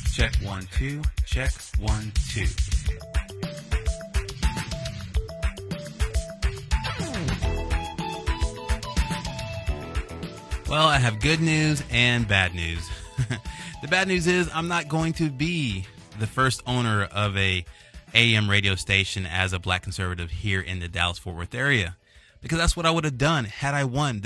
Check 1 2. Check 1 2. Well, I have good news and bad news. The bad news is I'm not going to be the first owner of a AM radio station as a black conservative here in the Dallas-Fort Worth area, because that's what I would have done had I won the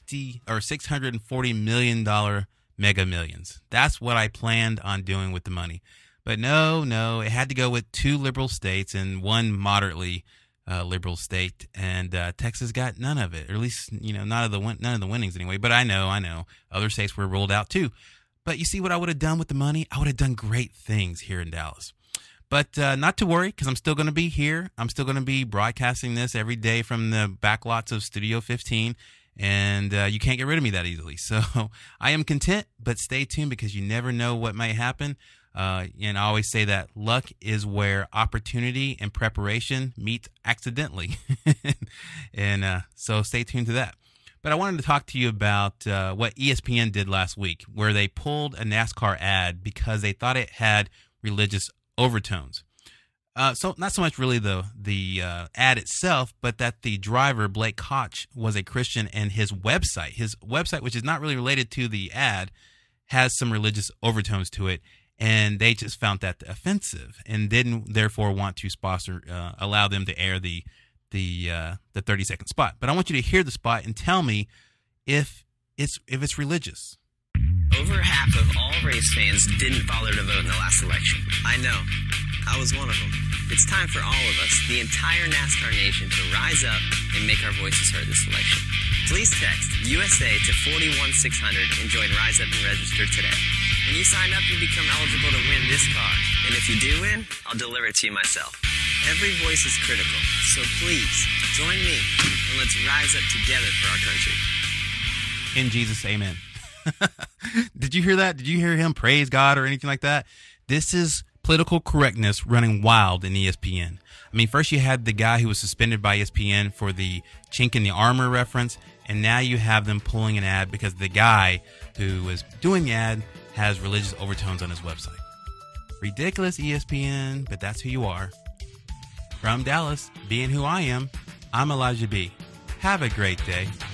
$640 million Mega Millions. That's what I planned on doing with the money. But no, it had to go with 2 liberal states and 1 moderately liberal state, and Texas got none of it, or at least none of the winnings anyway. But I know other states were rolled out too. But you see what I would have done with the money? I would have done great things here in Dallas. But not to worry, because I'm still going to be here. I'm still going to be broadcasting this every day from the backlots of Studio 15, and you can't get rid of me that easily. So I am content, but stay tuned because you never know what might happen. And I always say that luck is where opportunity and preparation meet accidentally. And so stay tuned to that. But I wanted to talk to you about what ESPN did last week, where they pulled a NASCAR ad because they thought it had religious overtones. So not so much really the ad itself, but that the driver, Blake Koch, was a Christian, and his website, which is not really related to the ad, has some religious overtones to it. And they just found that offensive and didn't therefore want to allow them to air the 30-second spot. But I want you to hear the spot and tell me if it's religious. Over half of all race fans didn't bother to vote in the last election. I know. I was one of them. It's time for all of us, the entire NASCAR nation, to rise up and make our voices heard this election. Please text USA to 41600 and join Rise Up and register today. When you sign up, you become eligible to win this car. And if you do win, I'll deliver it to you myself. Every voice is critical, so please join me and let's rise up together for our country. In Jesus, amen. Did you hear that? Did you hear him praise God or anything like that? This is political correctness running wild in ESPN. I mean, first you had the guy who was suspended by ESPN for the chink in the armor reference, and now you have them pulling an ad because the guy who was doing the ad has religious overtones on his website. Ridiculous, ESPN, but that's who you are. From Dallas, being who I am, I'm Elijah B. Have a great day.